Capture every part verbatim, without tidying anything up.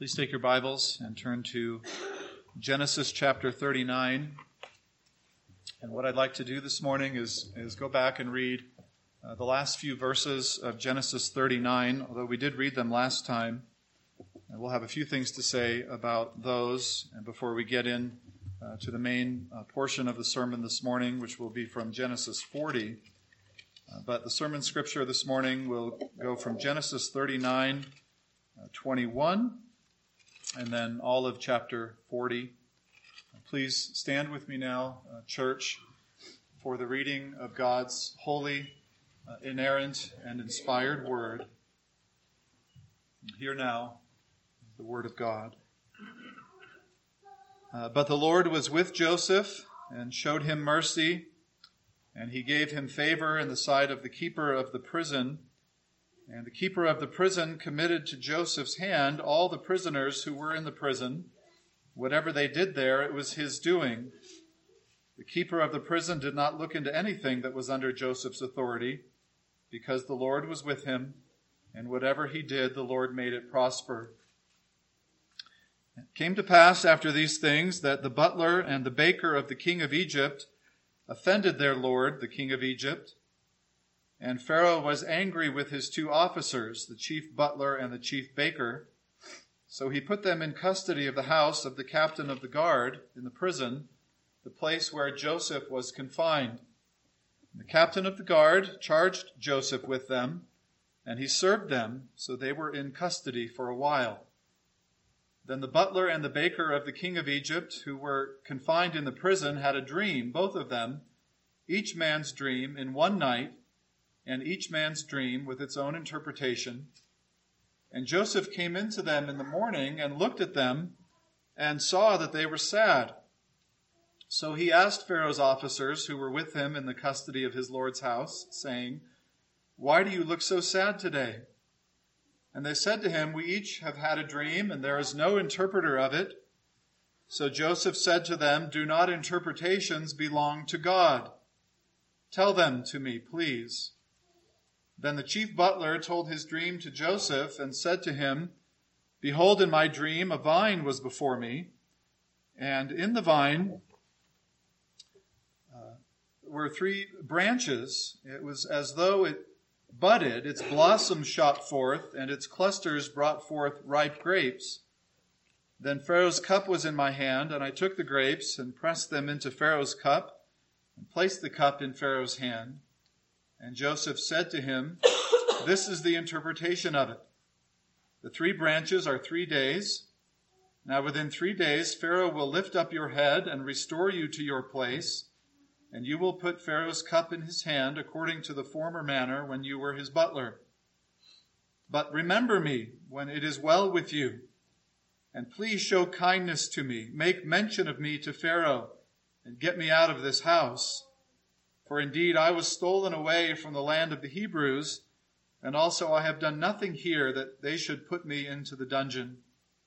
Please take your Bibles and turn to Genesis chapter thirty-nine. And what I'd like to do this morning is, is go back and read uh, the last few verses of Genesis thirty-nine, although we did read them last time. And we'll have a few things to say about those and before we get in uh, to the main uh, portion of the sermon this morning, which will be from Genesis forty. Uh, but the sermon scripture this morning will go from Genesis thirty-nine, uh, twenty-one, and then all of chapter forty. Please stand with me now, uh, church, for the reading of God's holy, uh, inerrant, and inspired word. Hear now the word of God. Uh, but the Lord was with Joseph and showed him mercy, and he gave him favor in the sight of the keeper of the prison. And the keeper of the prison committed to Joseph's hand all the prisoners who were in the prison. Whatever they did there, it was his doing. The keeper of the prison did not look into anything that was under Joseph's authority, because the Lord was with him, and whatever he did, the Lord made it prosper. It came to pass after these things that the butler and the baker of the king of Egypt offended their lord, the king of Egypt. And Pharaoh was angry with his two officers, the chief butler and the chief baker. So he put them in custody of the house of the captain of the guard in the prison, the place where Joseph was confined. The captain of the guard charged Joseph with them, and he served them, so they were in custody for a while. Then the butler and the baker of the king of Egypt, who were confined in the prison, had a dream, both of them, each man's dream in one night, and each man's dream with its own interpretation. And Joseph came into them in the morning and looked at them and saw that they were sad. So he asked Pharaoh's officers who were with him in the custody of his lord's house, saying, "Why do you look so sad today?" And they said to him, "We each have had a dream, and there is no interpreter of it." So Joseph said to them, "Do not interpretations belong to God? Tell them to me, please." Then the chief butler told his dream to Joseph and said to him, "Behold, in my dream a vine was before me, and in the vine uh, were three branches. It was as though it budded, its blossoms shot forth, and its clusters brought forth ripe grapes. Then Pharaoh's cup was in my hand, and I took the grapes and pressed them into Pharaoh's cup and placed the cup in Pharaoh's hand. And Joseph said to him, 'This is the interpretation of it. The three branches are three days. Now within three days Pharaoh will lift up your head and restore you to your place, and you will put Pharaoh's cup in his hand according to the former manner when you were his butler. But remember me when it is well with you, and please show kindness to me. Make mention of me to Pharaoh, and get me out of this house. For indeed I was stolen away from the land of the Hebrews, and also I have done nothing here that they should put me into the dungeon.'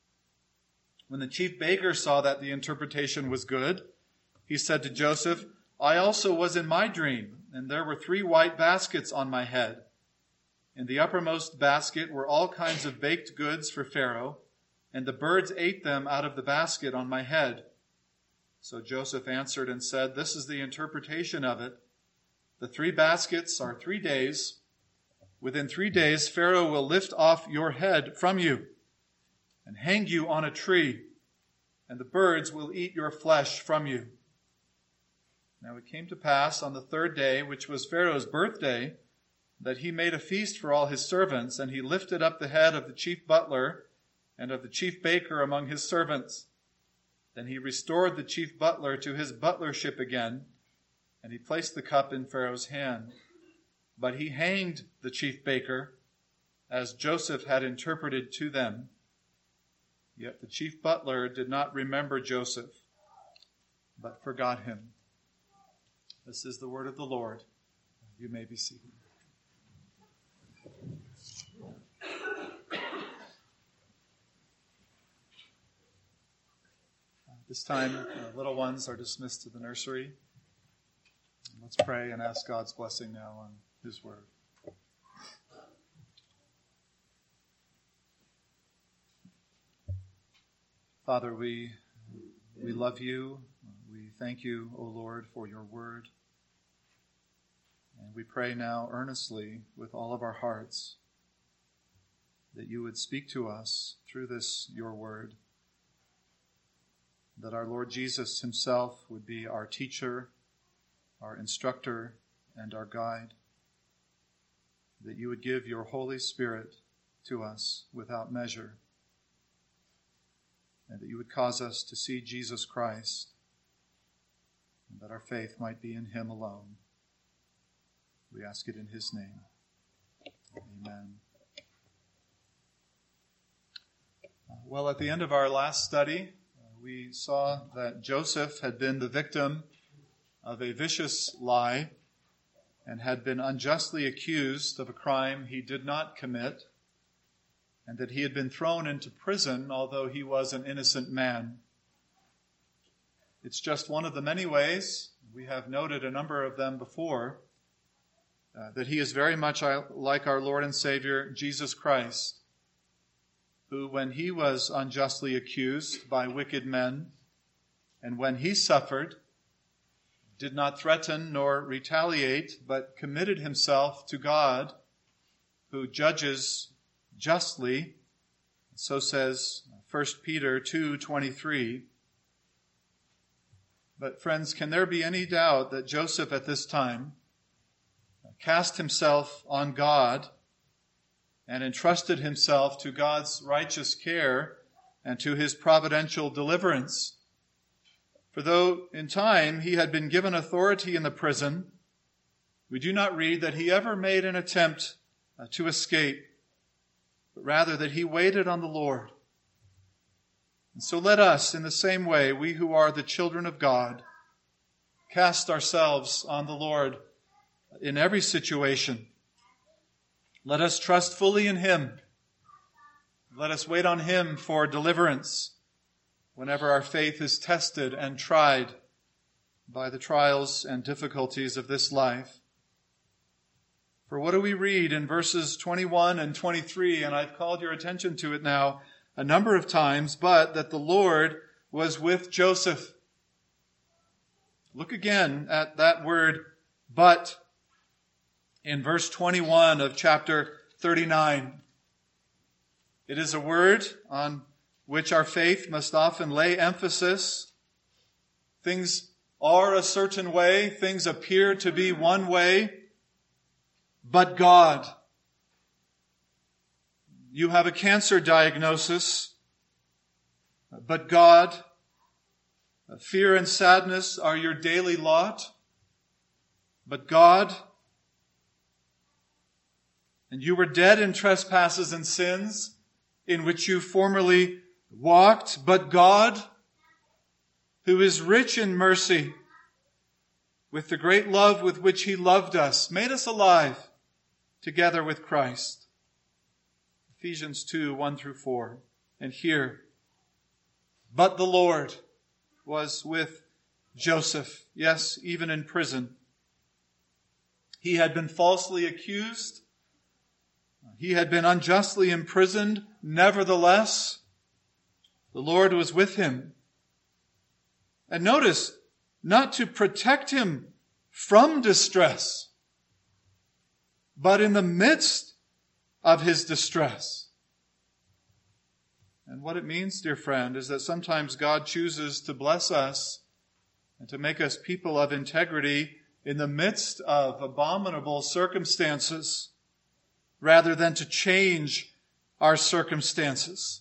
When the chief baker saw that the interpretation was good, he said to Joseph, 'I also was in my dream, and there were three white baskets on my head. In the uppermost basket were all kinds of baked goods for Pharaoh, and the birds ate them out of the basket on my head.' So Joseph answered and said, 'This is the interpretation of it. The three baskets are three days. Within three days Pharaoh will lift off your head from you and hang you on a tree, and the birds will eat your flesh from you.' Now it came to pass on the third day, which was Pharaoh's birthday, that he made a feast for all his servants, and he lifted up the head of the chief butler and of the chief baker among his servants. Then he restored the chief butler to his butlership again, and he placed the cup in Pharaoh's hand. But he hanged the chief baker, as Joseph had interpreted to them. Yet the chief butler did not remember Joseph, but forgot him." This is the word of the Lord. You may be seated. This time, uh, little ones are dismissed to the nursery. Let's pray and ask God's blessing now on his word. Father, we, we love you. We thank you, O Lord, for your word. And we pray now earnestly with all of our hearts that you would speak to us through this, your word, that our Lord Jesus himself would be our teacher, our instructor, and our guide, that you would give your Holy Spirit to us without measure, and that you would cause us to see Jesus Christ, and that our faith might be in him alone. We ask it in his name. Amen. Well, at the end of our last study, we saw that Joseph had been the victim of a vicious lie and had been unjustly accused of a crime he did not commit, and that he had been thrown into prison, although he was an innocent man. It's just one of the many ways, we have noted a number of them before, uh, that he is very much like our Lord and Savior, Jesus Christ, who, when he was unjustly accused by wicked men, and when he suffered, did not threaten nor retaliate, but committed himself to God, who judges justly. So says First Peter two twenty-three. But friends, can there be any doubt that Joseph at this time cast himself on God and entrusted himself to God's righteous care and to his providential deliverance? For though in time he had been given authority in the prison, we do not read that he ever made an attempt to escape, but rather that he waited on the Lord. And so let us, in the same way, we who are the children of God, cast ourselves on the Lord in every situation. Let us trust fully in him. Let us wait on him for deliverance whenever our faith is tested and tried by the trials and difficulties of this life. For what do we read in verses twenty-one and twenty-three? And I've called your attention to it now a number of times, but that the Lord was with Joseph. Look again at that word, but, in verse twenty-one of chapter thirty-nine. It is a word on which our faith must often lay emphasis. Things are a certain way, things appear to be one way, but God. You have a cancer diagnosis, but God. Fear and sadness are your daily lot, but God. And you were dead in trespasses and sins in which you formerly walked, but God, who is rich in mercy, with the great love with which he loved us, made us alive together with Christ. Ephesians two, one through four. And here, but the Lord was with Joseph, yes, even in prison. He had been falsely accused. He had been unjustly imprisoned. Nevertheless, the Lord was with him. And notice, not to protect him from distress, but in the midst of his distress. And what it means, dear friend, is that sometimes God chooses to bless us and to make us people of integrity in the midst of abominable circumstances, rather than to change our circumstances.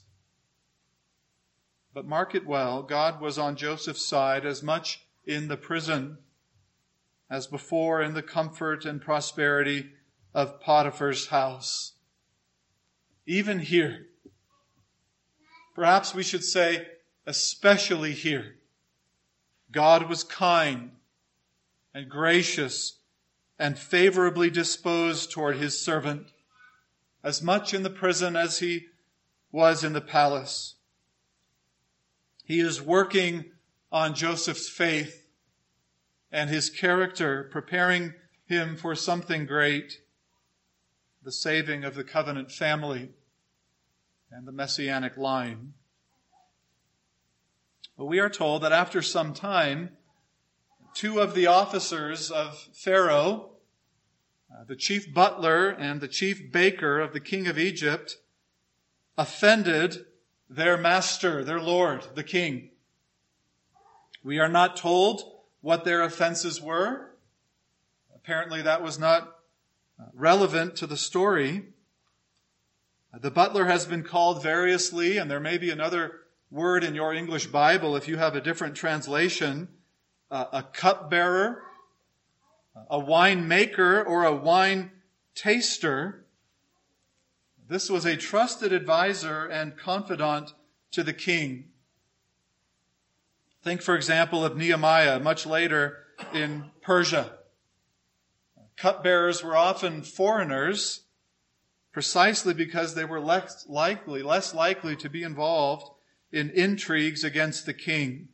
But mark it well, God was on Joseph's side as much in the prison as before in the comfort and prosperity of Potiphar's house. Even here, perhaps we should say, especially here, God was kind and gracious and favorably disposed toward his servant, as much in the prison as he was in the palace. He is working on Joseph's faith and his character, preparing him for something great, the saving of the covenant family and the messianic line. Well, we are told that after some time, two of the officers of Pharaoh, uh, the chief butler and the chief baker of the king of Egypt, offended their master, their lord, the king. We are not told what their offenses were. Apparently that was not relevant to the story. The butler has been called variously, and there may be another word in your English Bible if you have a different translation, uh, a cupbearer, a wine maker, or a wine taster. This was a trusted advisor and confidant to the king. Think, for example, of Nehemiah, much later in Persia. Cupbearers were often foreigners, precisely because they were less likely, less likely to be involved in intrigues against the king.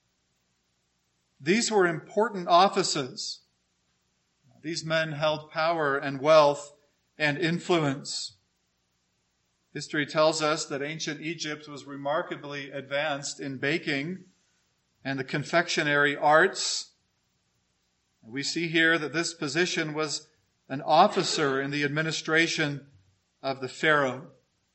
These were important offices. These men held power and wealth and influence. History tells us that ancient Egypt was remarkably advanced in baking and the confectionery arts. We see here that this position was an officer in the administration of the Pharaoh.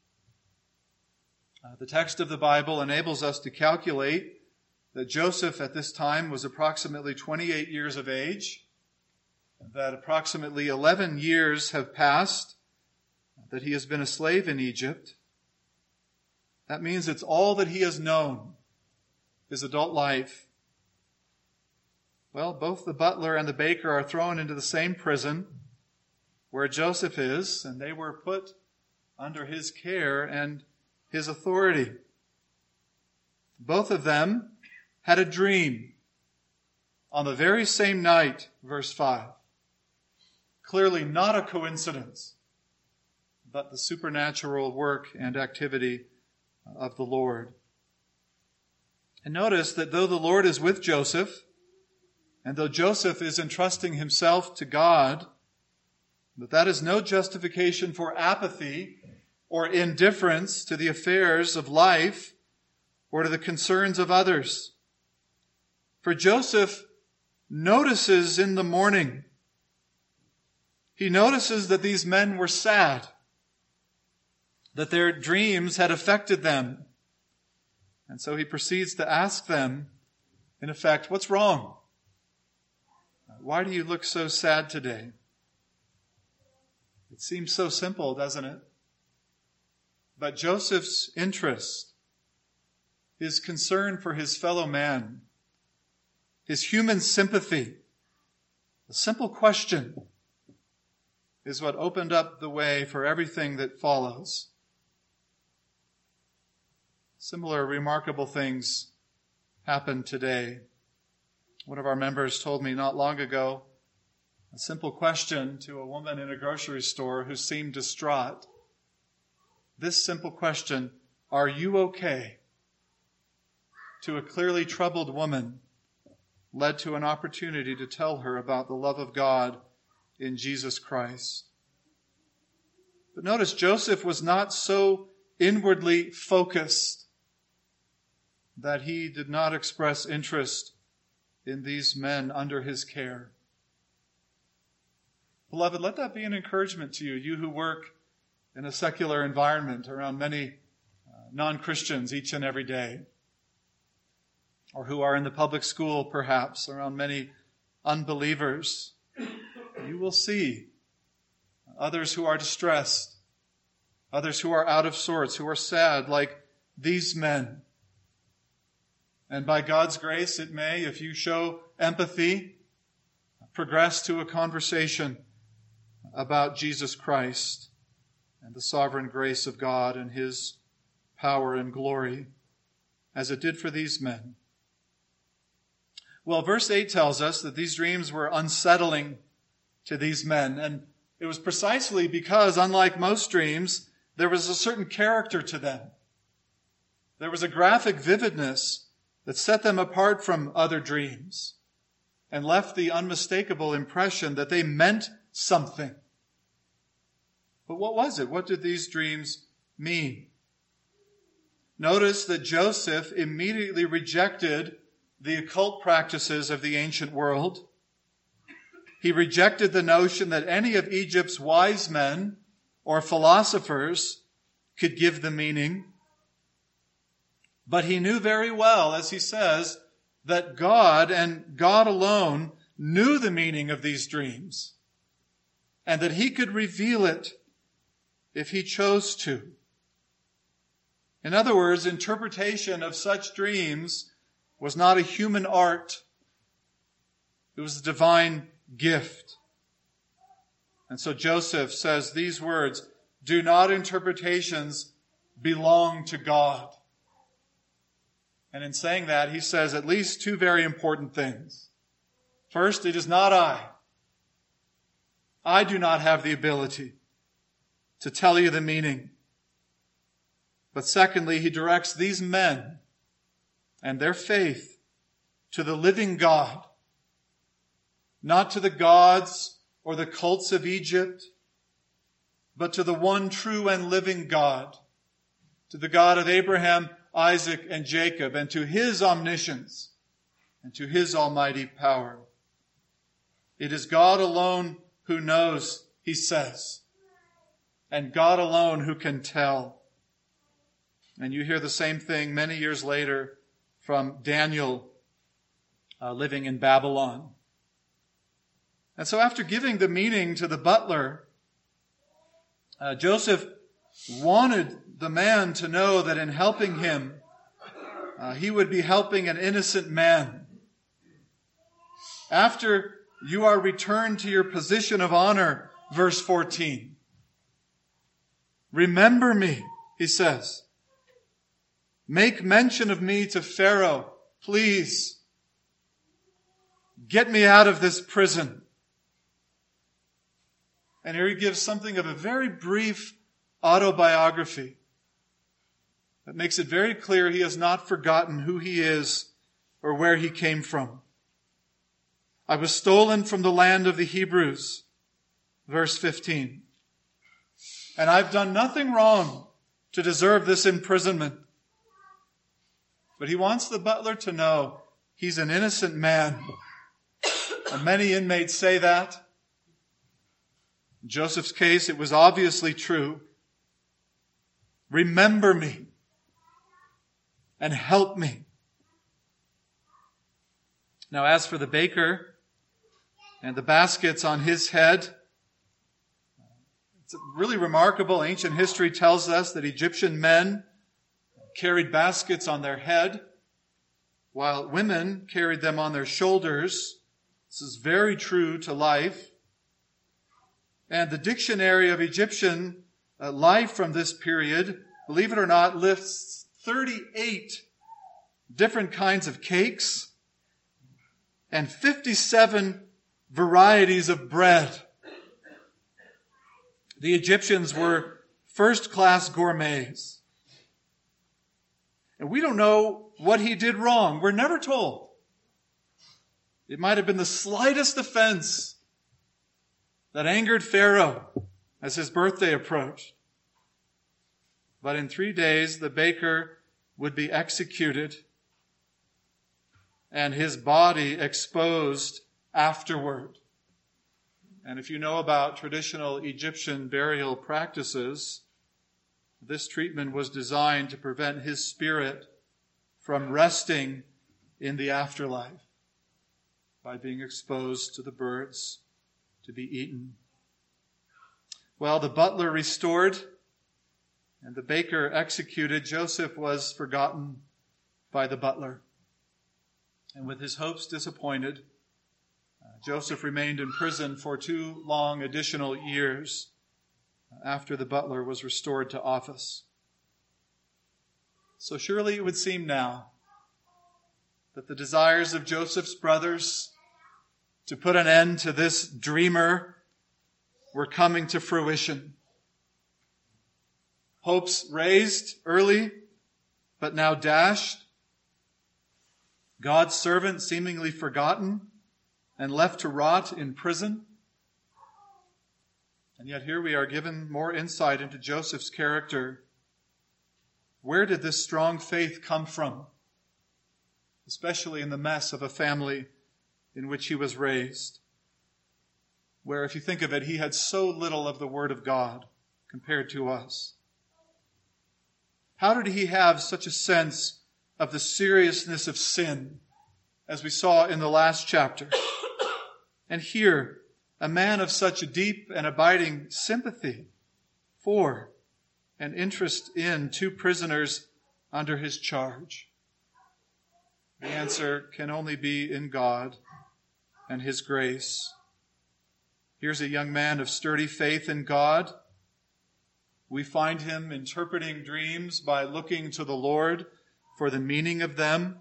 Uh, the text of the Bible enables us to calculate that Joseph at this time was approximately twenty-eight years of age, that approximately eleven years have passed, that he has been a slave in Egypt. That means it's all that he has known, his adult life. Well, both the butler and the baker are thrown into the same prison where Joseph is, and they were put under his care and his authority. Both of them had a dream on the very same night, verse five. Clearly not a coincidence, but the supernatural work and activity of the Lord. And notice that though the Lord is with Joseph, and though Joseph is entrusting himself to God, but that is no justification for apathy or indifference to the affairs of life or to the concerns of others. For Joseph notices in the morning, he notices that these men were sad, that their dreams had affected them. And so he proceeds to ask them, in effect, what's wrong? Why do you look so sad today? It seems so simple, doesn't it? But Joseph's interest, his concern for his fellow man, his human sympathy, a simple question is what opened up the way for everything that follows. Similar remarkable things happen today. One of our members told me not long ago a simple question to a woman in a grocery store who seemed distraught. This simple question, "Are you okay?" to a clearly troubled woman led to an opportunity to tell her about the love of God in Jesus Christ. But notice, Joseph was not so inwardly focused that he did not express interest in these men under his care. Beloved, let that be an encouragement to you, you who work in a secular environment around many uh, non-Christians each and every day, or who are in the public school, perhaps, around many unbelievers. You will see others who are distressed, others who are out of sorts, who are sad like these men. And by God's grace, it may, if you show empathy, progress to a conversation about Jesus Christ and the sovereign grace of God and His power and glory, as it did for these men. Well, verse eight tells us that these dreams were unsettling to these men, and it was precisely because, unlike most dreams, there was a certain character to them. There was a graphic vividness that set them apart from other dreams and left the unmistakable impression that they meant something. But what was it? What did these dreams mean? notice that Joseph immediately rejected the occult practices of the ancient world. He rejected the notion that any of Egypt's wise men or philosophers could give the meaning. But he knew very well, as he says, that God and God alone knew the meaning of these dreams, and that he could reveal it if he chose to. In other words, interpretation of such dreams was not a human art. It was a divine gift. And so Joseph says these words, "Do not interpretations belong to God?" And in saying that, he says at least two very important things. First, it is not I. I do not have the ability to tell you the meaning. But secondly, he directs these men and their faith to the living God, not to the gods or the cults of Egypt, but to the one true and living God, to the God of Abraham, Isaac, and Jacob, and to his omniscience and to his almighty power. It is God alone who knows, he says, and God alone who can tell. And you hear the same thing many years later from Daniel uh, living in Babylon. And so after giving the meaning to the butler, uh, Joseph wanted the man to know that in helping him, uh, he would be helping an innocent man. After you are returned to your position of honor, verse fourteen. Remember me, he says. Make mention of me to Pharaoh, please. Get me out of this prison. And here he gives something of a very brief autobiography that makes it very clear he has not forgotten who he is or where he came from. I was stolen from the land of the Hebrews, verse fifteen. And I've done nothing wrong to deserve this imprisonment. But he wants the butler to know he's an innocent man. And many inmates say that. In Joseph's case, it was obviously true. Remember me and help me. Now, as for the baker and the baskets on his head, it's really remarkable. Ancient history tells us that Egyptian men carried baskets on their head, while women carried them on their shoulders. This is very true to life. And the dictionary of Egyptian uh, life from this period, believe it or not, lists thirty-eight different kinds of cakes and fifty-seven varieties of bread. The Egyptians were first-class gourmets. And we don't know what he did wrong. We're never told. It might have been the slightest offense that angered Pharaoh as his birthday approached. But in three days, the baker would be executed and his body exposed afterward. And if you know about traditional Egyptian burial practices, this treatment was designed to prevent his spirit from resting in the afterlife by being exposed to the birds to be eaten. Well, the butler restored and the baker executed. Joseph was forgotten by the butler. And with his hopes disappointed, uh, Joseph remained in prison for two long additional years after the butler was restored to office. So surely it would seem now that the desires of Joseph's brothers to put an end to this dreamer were coming to fruition. Hopes raised early, but now dashed. God's servant seemingly forgotten and left to rot in prison. And yet here we are given more insight into Joseph's character Where did this strong faith come from? Especially in the mess of a family in which he was raised, where, if you think of it, he had so little of the Word of God compared to us. How did he have such a sense of the seriousness of sin, as we saw in the last chapter? And here, a man of such deep and abiding sympathy for and interest in two prisoners under his charge. The answer can only be in God and His grace. Here's a young man of sturdy faith in God. We find him interpreting dreams by looking to the Lord for the meaning of them.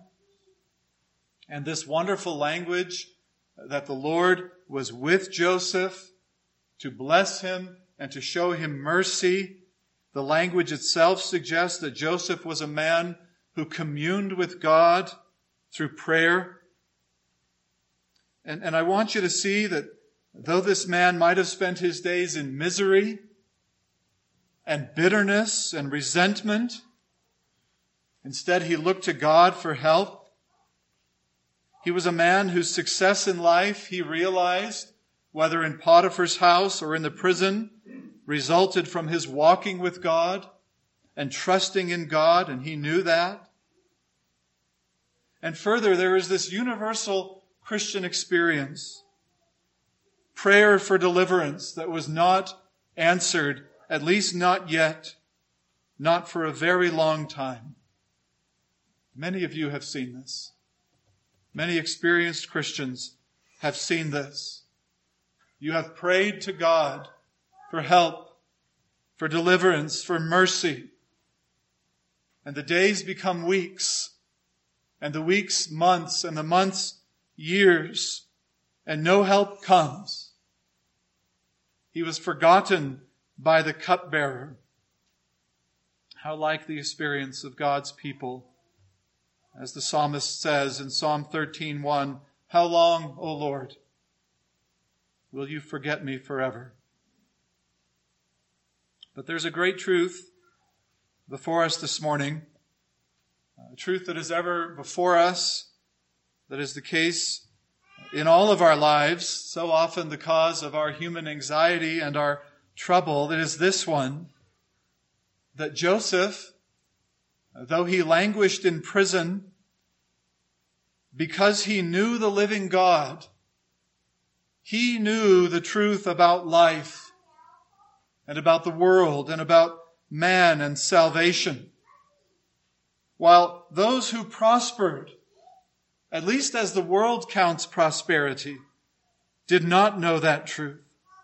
And this wonderful language that the Lord was with Joseph to bless him and to show him mercy, the language itself suggests that Joseph was a man who communed with God through prayer. And, and I want you to see that though this man might have spent his days in misery and bitterness and resentment, instead he looked to God for help. He was a man whose success in life, he realized, whether in Potiphar's house or in the prison, resulted from his walking with God and trusting in God, and he knew that. And further, there is this universal Christian experience, prayer for deliverance that was not answered, at least not yet, not for a very long time. Many of you have seen this. Many experienced Christians have seen this. You have prayed to God for help, for deliverance, for mercy. And the days become weeks, and the weeks months, and the months years, and no help comes. He was forgotten by the cupbearer. How like the experience of God's people. As the psalmist says in Psalm thirteen one, "How long, O Lord, will you forget me forever?" But there's a great truth before us this morning, a truth that is ever before us, that is the case in all of our lives, so often the cause of our human anxiety and our trouble. It is this one, that Joseph, though he languished in prison, because he knew the living God, he knew the truth about life and about the world and about man and salvation. While those who prospered, at least as the world counts prosperity, did not know that truth.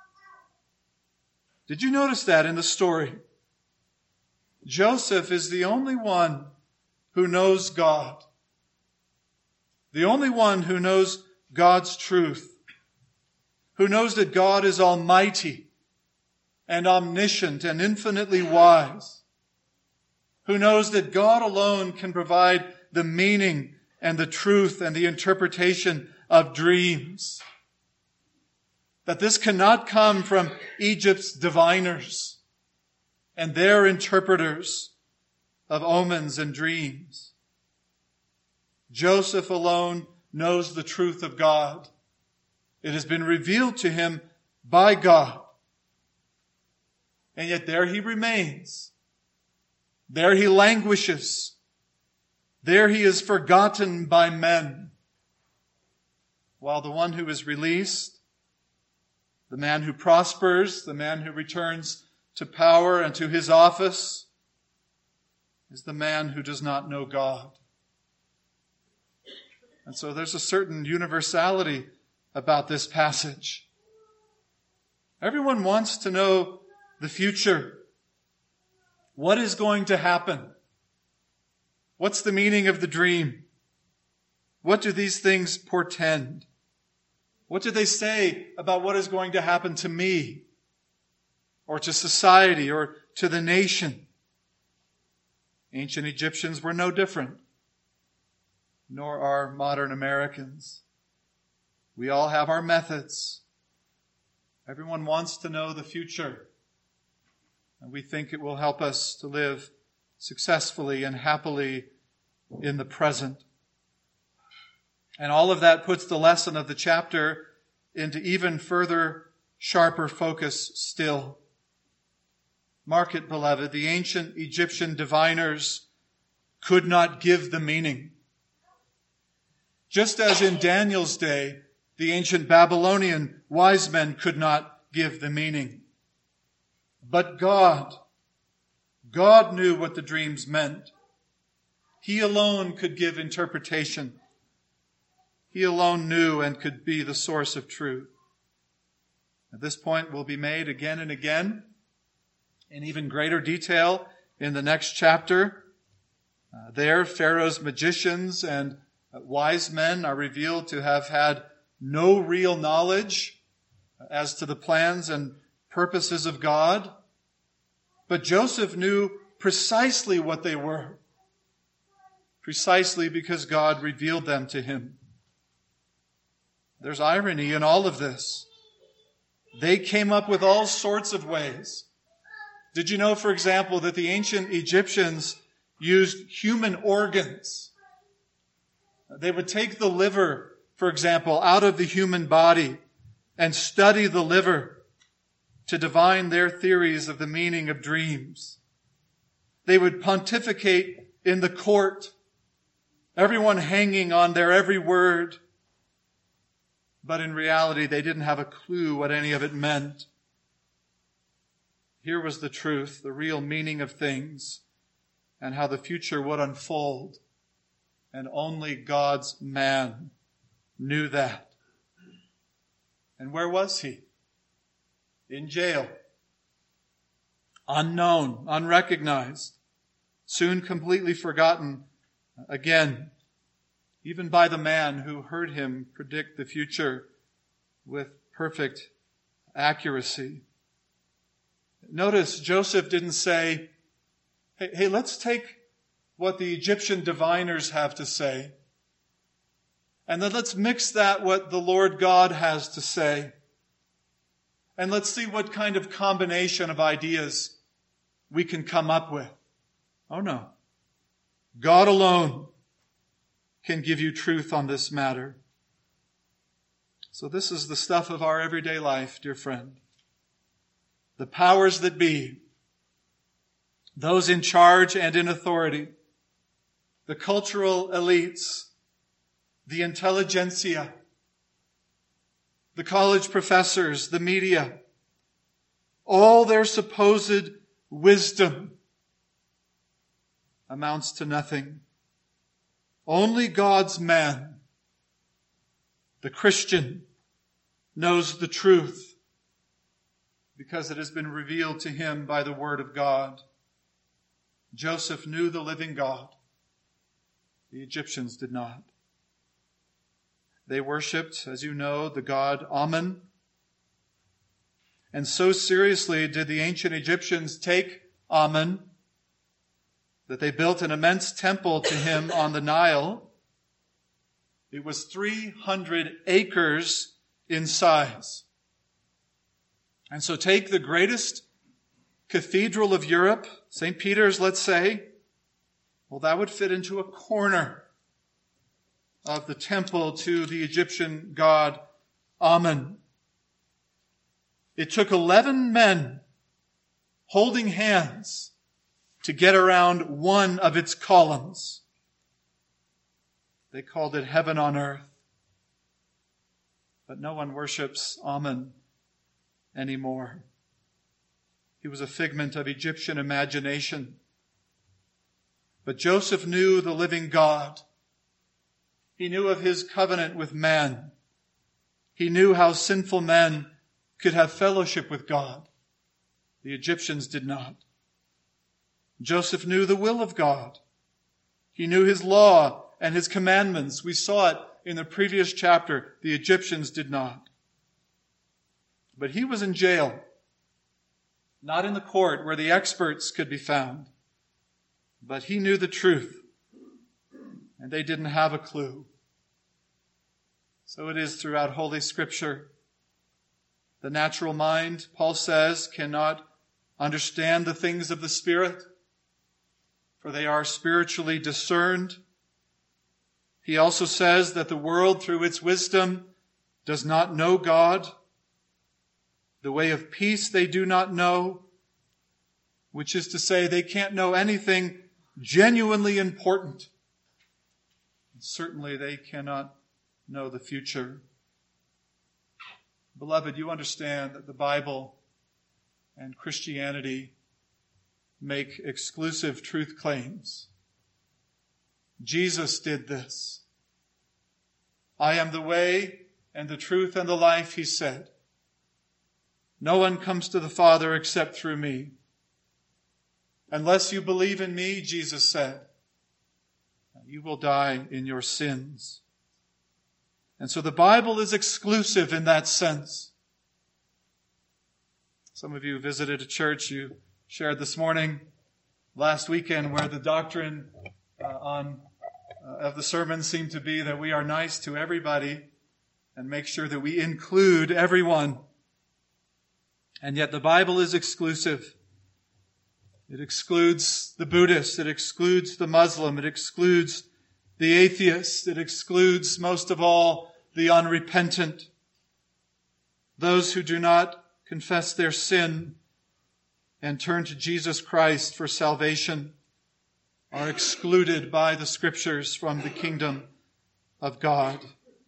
Did you notice that in the story? Joseph is the only one who knows God. The only one who knows God's truth. Who knows that God is almighty and omniscient and infinitely wise. Who knows that God alone can provide the meaning and the truth and the interpretation of dreams. That this cannot come from Egypt's diviners and their interpreters of omens and dreams. Joseph alone knows the truth of God. It has been revealed to him by God. And yet there he remains. There he languishes. There he is forgotten by men. While the one who is released, the man who prospers, the man who returns to power and to his office, is the man who does not know God. And so there's a certain universality about this passage. Everyone wants to know the future. What is going to happen? What's the meaning of the dream? What do these things portend? What do they say about what is going to happen to me, or to society, or to the nation? Ancient Egyptians were no different, nor are modern Americans. We all have our methods. Everyone wants to know the future, and we think it will help us to live successfully and happily in the present. And all of that puts the lesson of the chapter into even further, sharper focus still. Mark it, beloved, the ancient Egyptian diviners could not give the meaning. Just as in Daniel's day, the ancient Babylonian wise men could not give the meaning. But God, God knew what the dreams meant. He alone could give interpretation. He alone knew and could be the source of truth. At this point will be made again and again in even greater detail in the next chapter. Uh, there, Pharaoh's magicians and wise men are revealed to have had no real knowledge as to the plans and purposes of God. But Joseph knew precisely what they were, precisely because God revealed them to him. There's irony in all of this. They came up with all sorts of ways. Did you know, for example, that the ancient Egyptians used human organs? They would take the liver, for example, out of the human body and study the liver to divine their theories of the meaning of dreams. They would pontificate in the court, everyone hanging on their every word. But in reality, they didn't have a clue what any of it meant. Here was the truth, the real meaning of things, and how the future would unfold. And only God's man knew that. And where was he? In jail. Unknown, unrecognized, soon completely forgotten again, even by the man who heard him predict the future with perfect accuracy. Notice Joseph didn't say, hey, hey, let's take what the Egyptian diviners have to say, and then let's mix that what the Lord God has to say, and let's see what kind of combination of ideas we can come up with. Oh no. God alone can give you truth on this matter. So this is the stuff of our everyday life, dear friend. The powers that be, those in charge and in authority, the cultural elites, the intelligentsia, the college professors, the media, all their supposed wisdom amounts to nothing. Only God's man, the Christian, knows the truth because it has been revealed to him by the Word of God. Joseph knew the living God. The Egyptians did not. They worshipped, as you know, the god Amun. And so seriously did the ancient Egyptians take Amun that they built an immense temple to him on the Nile. It was three hundred acres in size. And so take the greatest cathedral of Europe, Saint Peter's, let's say. Well, that would fit into a corner of the temple to the Egyptian god Amun. It took eleven men holding hands to get around one of its columns. They called it heaven on earth. But no one worships Amun anymore. He was a figment of Egyptian imagination. But Joseph knew the living God. He knew of his covenant with man. He knew how sinful men could have fellowship with God. The Egyptians did not. Joseph knew the will of God. He knew his law and his commandments. We saw it in the previous chapter. The Egyptians did not. But he was in jail, not in the court where the experts could be found. But he knew the truth, and they didn't have a clue. So it is throughout Holy Scripture. The natural mind, Paul says, cannot understand the things of the Spirit, for they are spiritually discerned. He also says that the world, through its wisdom, does not know God. The way of peace they do not know, which is to say they can't know anything genuinely important. And certainly they cannot know the future. Beloved, you understand that the Bible and Christianity make exclusive truth claims. Jesus did this. I am the way and the truth and the life, he said. No one comes to the Father except through me. Unless you believe in me, Jesus said, you will die in your sins. And so the Bible is exclusive in that sense. Some of you visited a church you shared this morning, last weekend, where the doctrine uh, on uh, of the sermon seemed to be that we are nice to everybody and make sure that we include everyone. And yet the Bible is exclusive. It excludes the Buddhist. It excludes the Muslim. It excludes the atheist. It excludes, most of all, the unrepentant. Those who do not confess their sin and turn to Jesus Christ for salvation are excluded by the Scriptures from the kingdom of God.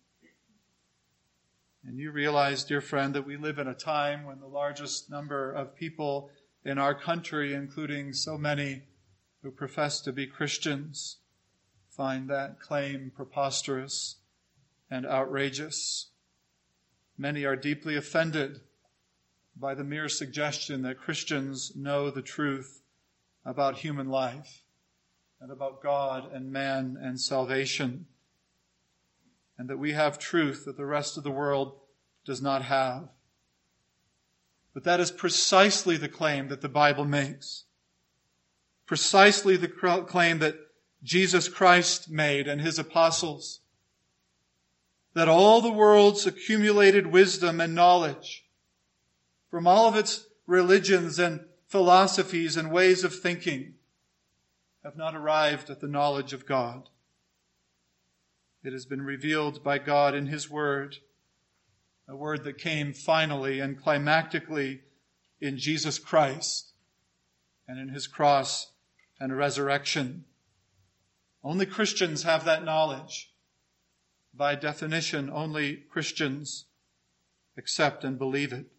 And you realize, dear friend, that we live in a time when the largest number of people in our country, including so many who profess to be Christians, find that claim preposterous and outrageous. Many are deeply offended by the mere suggestion that Christians know the truth about human life and about God and man and salvation, and that we have truth that the rest of the world does not have. But that is precisely the claim that the Bible makes. Precisely the claim that Jesus Christ made and his apostles. That all the world's accumulated wisdom and knowledge, from all of its religions and philosophies and ways of thinking, have not arrived at the knowledge of God. It has been revealed by God in his word, a word that came finally and climactically in Jesus Christ and in his cross and resurrection. Only Christians have that knowledge. By definition, only Christians accept and believe it.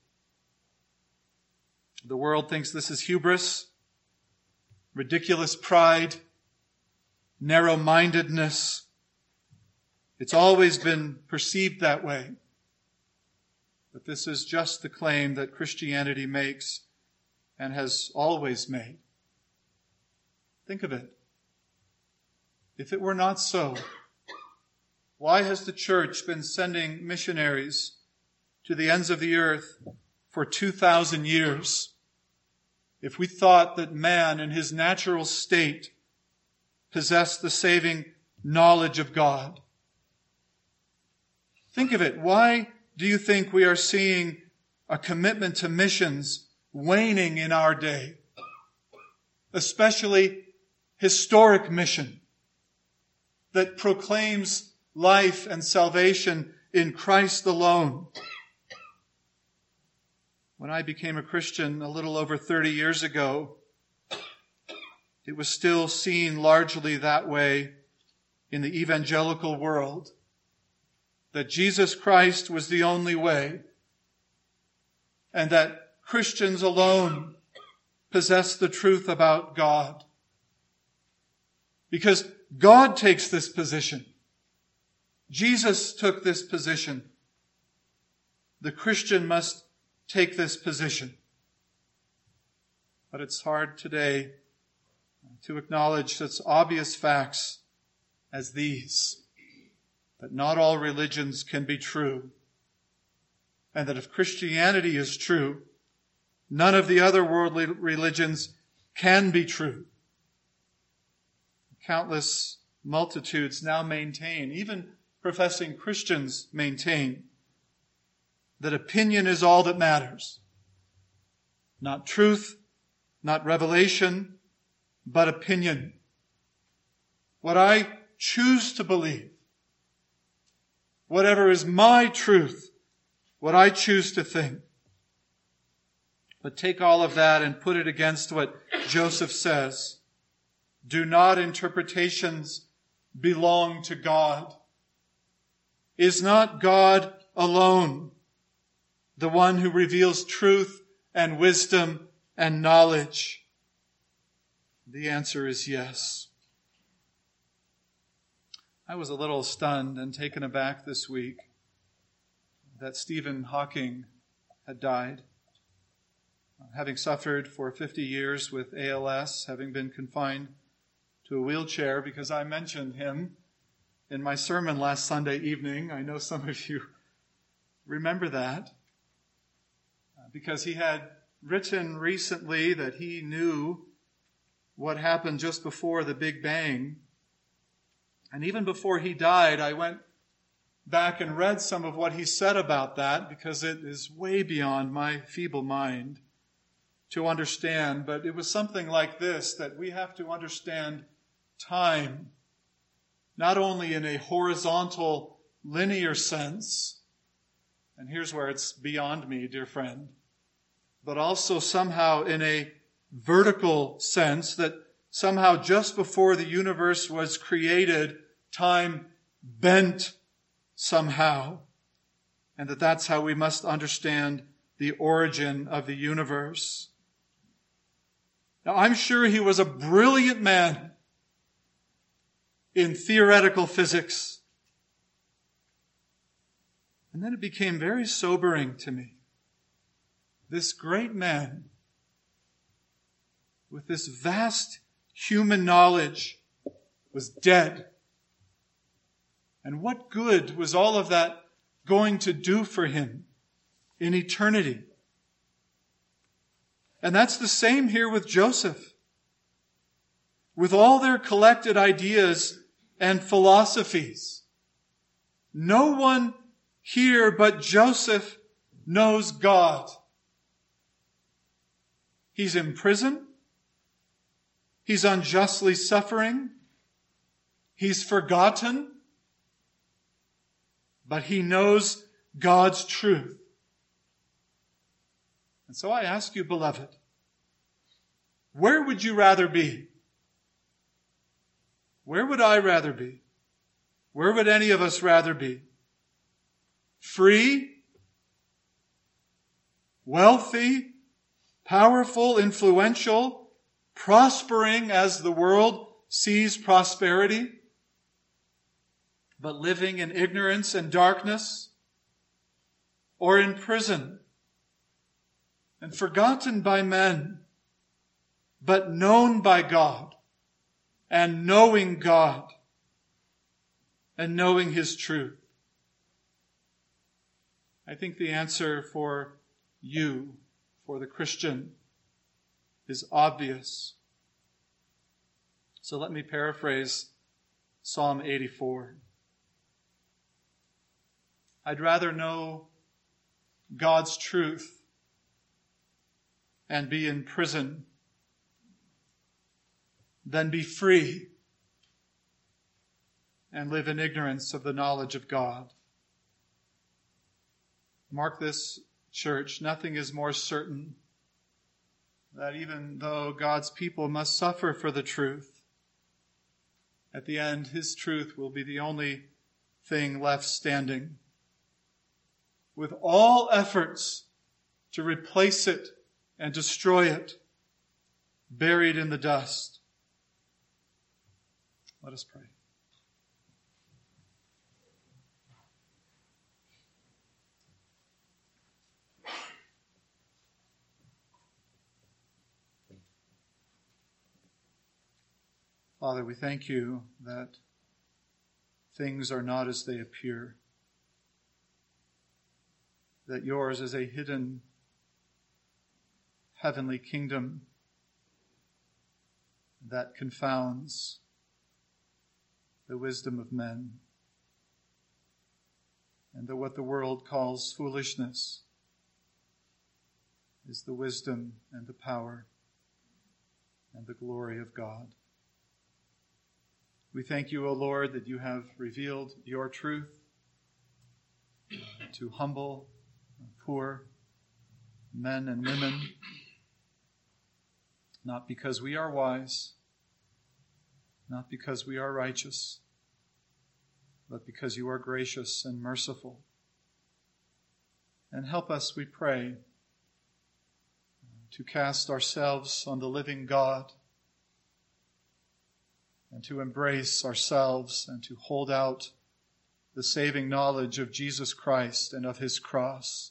The world thinks this is hubris, ridiculous pride, narrow-mindedness. It's always been perceived that way. But this is just the claim that Christianity makes and has always made. Think of it. If it were not so, why has the church been sending missionaries to the ends of the earth for two thousand years? If we thought that man in his natural state possessed the saving knowledge of God. Think of it. Why do you think we are seeing a commitment to missions waning in our day? Especially historic mission that proclaims life and salvation in Christ alone. When I became a Christian a little over thirty years ago, it was still seen largely that way in the evangelical world, that Jesus Christ was the only way, and that Christians alone possess the truth about God. Because God takes this position. Jesus took this position. The Christian must take this position. But it's hard today to acknowledge such obvious facts as these, that not all religions can be true, and that if Christianity is true, none of the other worldly religions can be true. Countless multitudes now maintain, even professing Christians maintain, that opinion is all that matters. Not truth, not revelation, but opinion. what I choose to believe, whatever is my truth, what I choose to think. But take all of that and put it against what Joseph says. Do not interpretations belong to God? Is not God alone the one who reveals truth and wisdom and knowledge? The answer is yes. I was a little stunned and taken aback this week that Stephen Hawking had died. Having suffered for fifty years with A L S, having been confined to a wheelchair because I mentioned him in my sermon last Sunday evening. I know some of you remember that. Because he had written recently that he knew what happened just before the Big Bang. And even before he died, I went back and read some of what he said about that because it is way beyond my feeble mind to understand. But it was something like this, that we have to understand time, not only in a horizontal, linear sense, and here's where it's beyond me, dear friend, but also somehow in a vertical sense, that somehow just before the universe was created, time bent somehow, and that that's how we must understand the origin of the universe. Now, I'm sure he was a brilliant man in theoretical physics. And then it became very sobering to me. This great man with this vast human knowledge was dead. And what good was all of that going to do for him in eternity? And that's the same here with Joseph. With all their collected ideas and philosophies, no one here but Joseph knows God. He's in prison. He's unjustly suffering. He's forgotten. But he knows God's truth. And so I ask you, beloved, where would you rather be? Where would I rather be? Where would any of us rather be? Free, wealthy, powerful, influential, prospering as the world sees prosperity, but living in ignorance and darkness, or in prison and forgotten by men, but known by God, and knowing God, and knowing His truth? I think the answer for you, for the Christian, is obvious. So let me paraphrase Psalm eighty-four. I'd rather know God's truth and be in prison than be free and live in ignorance of the knowledge of God. Mark this, church, nothing is more certain that even though God's people must suffer for the truth, at the end, His truth will be the only thing left standing. With all efforts to replace it and destroy it, buried in the dust. Let us pray. Father, we thank you that things are not as they appear, that yours is a hidden heavenly kingdom that confounds the wisdom of men, and that what the world calls foolishness is the wisdom and the power and the glory of God. We thank you, O Lord, that you have revealed your truth to humble, poor men and women, not because we are wise, not because we are righteous, but because you are gracious and merciful. And help us, we pray, to cast ourselves on the living God and to embrace ourselves and to hold out the saving knowledge of Jesus Christ and of his cross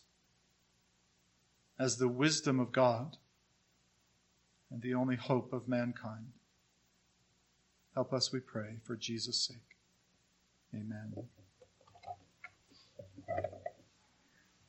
as the wisdom of God and the only hope of mankind. Help us, we pray, for Jesus' sake. Amen.